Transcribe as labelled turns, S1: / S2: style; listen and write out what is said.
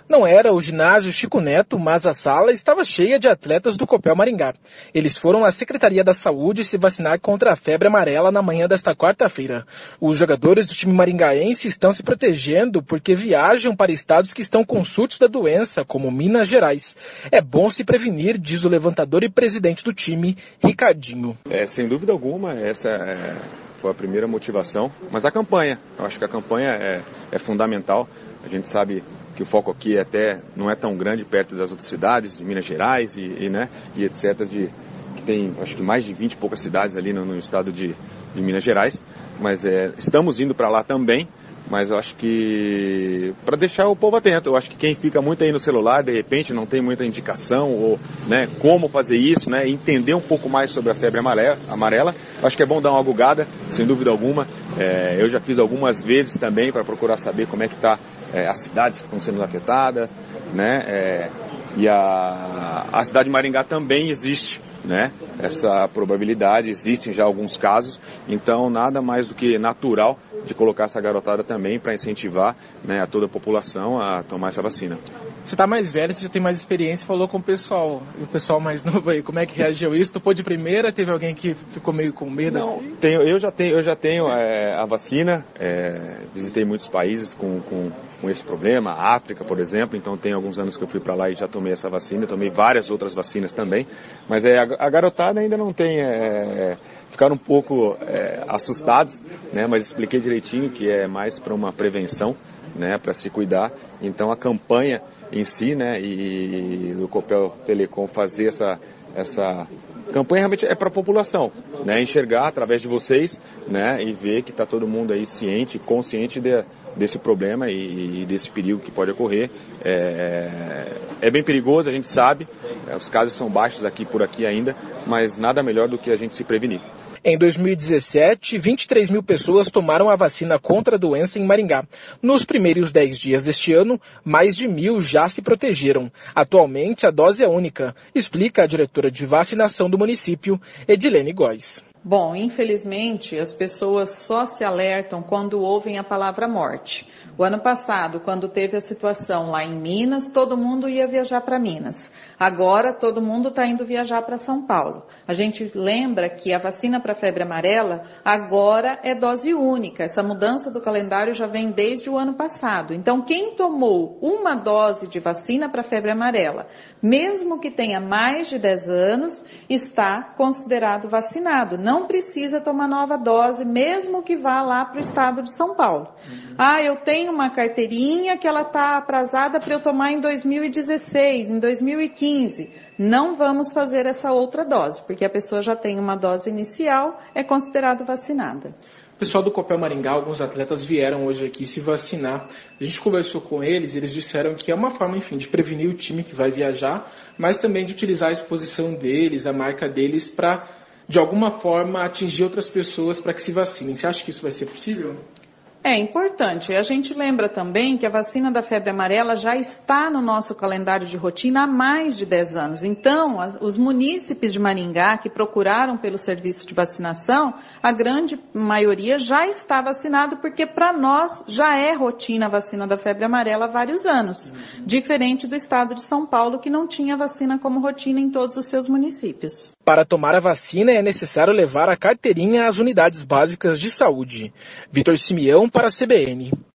S1: Não era o ginásio Chico Neto, mas a sala estava cheia de atletas do Copel Maringá. Eles foram à Secretaria da Saúde se vacinar contra a febre amarela na manhã desta quarta-feira. Os jogadores do time maringaense estão se protegendo porque viajam para estados que estão com surtos da doença, como Minas Gerais. É bom se prevenir, diz o levantador e presidente do time, Ricardinho.
S2: Sem dúvida alguma, essa foi a primeira motivação, mas a campanha, eu acho que a campanha é fundamental. A gente sabe que o foco aqui não é tão grande perto das outras cidades, de Minas Gerais e etc., que tem acho que mais de 20 e poucas cidades ali no estado de Minas Gerais, mas estamos indo para lá também, mas eu acho que para deixar o povo atento. Eu acho que quem fica muito aí no celular, de repente não tem muita indicação ou como fazer isso, entender um pouco mais sobre a febre amarela, acho que é bom dar uma gugada, sem dúvida alguma. Eu já fiz algumas vezes também para procurar saber como é que está as cidades que estão sendo afetadas, e a cidade de Maringá também existe, essa probabilidade, existem já alguns casos, então nada mais do que natural de colocar essa garotada também para incentivar a toda a população a tomar essa vacina.
S1: Você está mais velho, você já tem mais experiência, falou com o pessoal, e o pessoal mais novo aí, como é que reagiu isso? Tu pôde de primeira, teve alguém que ficou meio com medo?
S2: Não,
S1: assim?
S2: Eu já tenho a vacina, visitei muitos países com esse problema, a África, por exemplo, então tem alguns anos que eu fui para lá e já tomei essa vacina, tomei várias outras vacinas também, mas a garotada ainda não tem, ficaram um pouco assustados, mas expliquei direitinho que é mais para uma prevenção, para se cuidar. Então a campanha em si, e do Copel Telecom fazer essa campanha realmente é para a população, enxergar através de vocês, e ver que está todo mundo aí ciente, consciente desse problema e desse perigo que pode ocorrer. É bem perigoso, a gente sabe, os casos são baixos por aqui ainda, mas nada melhor do que a gente se prevenir.
S1: Em 2017, 23 mil pessoas tomaram a vacina contra a doença em Maringá. Nos primeiros 10 dias deste ano, mais de 1.000 já se protegeram. Atualmente, a dose é única, explica a diretora de vacinação do município, Edilene Góes.
S3: Bom, infelizmente, as pessoas só se alertam quando ouvem a palavra morte. O ano passado, quando teve a situação lá em Minas, todo mundo ia viajar para Minas. Agora, todo mundo está indo viajar para São Paulo. A gente lembra que a vacina para a febre amarela agora é dose única. Essa mudança do calendário já vem desde o ano passado. Então, quem tomou uma dose de vacina para a febre amarela, mesmo que tenha mais de 10 anos, está considerado vacinado. Não precisa tomar nova dose, mesmo que vá lá para o estado de São Paulo. Eu tenho uma carteirinha que ela está atrasada para eu tomar em 2016, em 2015. Não vamos fazer essa outra dose, porque a pessoa já tem uma dose inicial, é considerada vacinada.
S1: O pessoal do Copel Maringá, alguns atletas vieram hoje aqui se vacinar. A gente conversou com eles disseram que é uma forma, enfim, de prevenir o time que vai viajar, mas também de utilizar a exposição deles, a marca deles, para, de alguma forma, atingir outras pessoas para que se vacinem. Você acha que isso vai ser possível?
S3: É importante. A gente lembra também que a vacina da febre amarela já está no nosso calendário de rotina há mais de 10 anos. Então, os munícipes de Maringá que procuraram pelo serviço de vacinação, a grande maioria já está vacinado, porque para nós já é rotina a vacina da febre amarela há vários anos. Diferente do estado de São Paulo, que não tinha vacina como rotina em todos os seus municípios.
S1: Para tomar a vacina é necessário levar a carteirinha às unidades básicas de saúde. Vitor Simeão para a CBN.